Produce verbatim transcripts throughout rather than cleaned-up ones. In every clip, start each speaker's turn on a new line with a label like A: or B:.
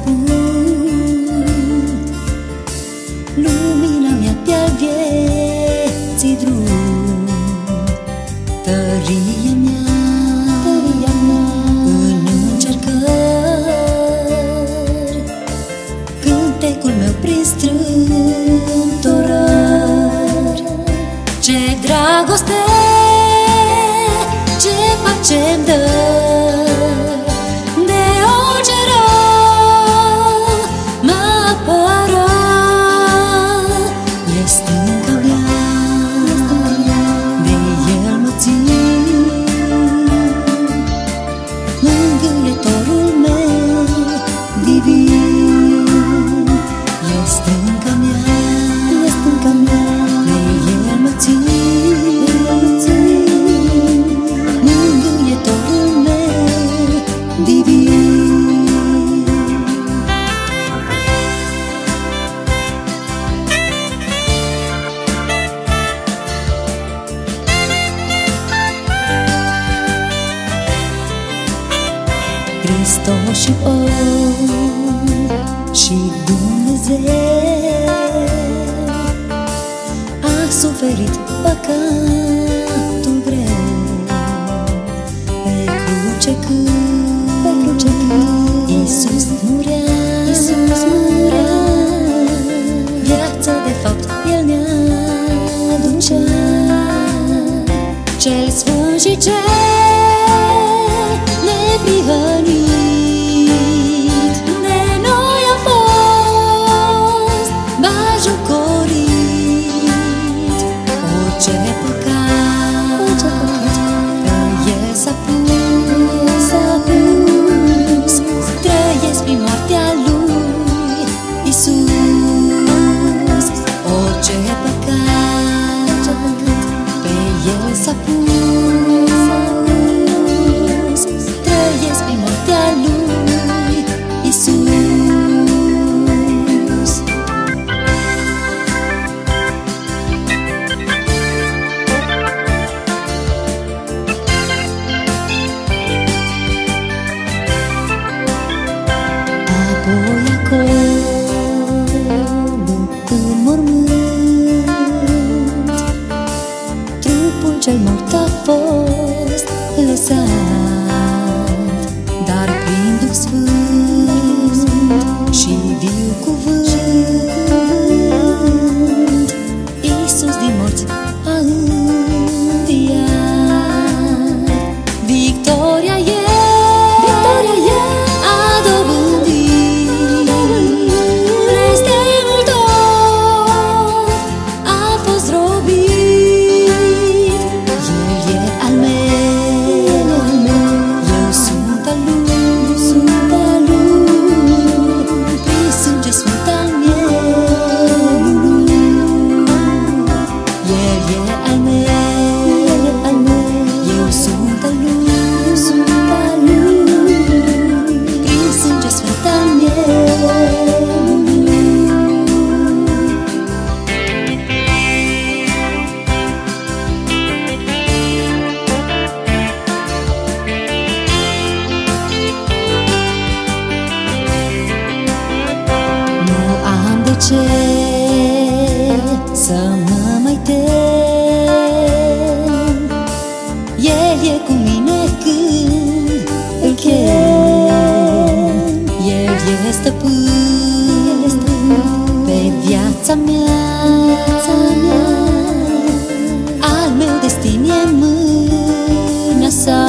A: spun, lumina mea pe-al vieții drum, tăria mea, tăria mea în încercări, cântecul meu prin strâmtorări. Ce dragoste, ce pace-mi dă, de orice rău mă apără. E stânca mea, de el mă țin, mângâietorul meu divin. E stânca mea, e stânca mea, de el mă țin, mângâietorul meu divin. Hristos și om și Dumnezeu a suferit păcatul greu pe cruce când, pe cruce când Iisus murea, Iisus murea. Viața de fapt El ne-a aducea, cel sfânt și cel neprihănit. De noi a fost bajocorit, orice păcat pe El s-a pus, s-a pus. Trăiesc prin moartea Lui Iisus, orice păcat pe El s-a pus. Trăiesc prin moartea Lui Iisus. Apoi acolo în mormânt, trupul cel mort a fost lăsat, dar prin Duh Sfânt și viu cuvânt, Iisus din morți a înviat. Victoria e, victoria e a dobândit, blestemul tot a fost robit. El e al meu, al meu, eu sunt al Lui, sunt al Lui, prin sânge sfânt al mielului. El e al meu, al meu, eu sunt al Lui, sunt al Lui, prin sânge sfânt al mielului. Nu am de ce să mă mai tem, El e cu mine când îl chem. El e stăpân pe viața mea, al meu destin e în mâna sa.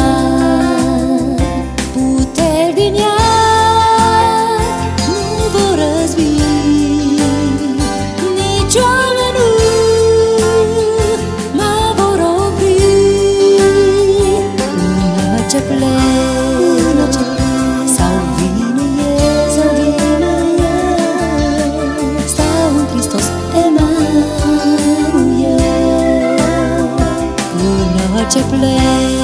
A: Puteri din ea nu vor răzbi, nici oameni nu mă vor opri. Până ce plec sau vine El, sau vine El, stau în Hristos Emanuel. Până ce plec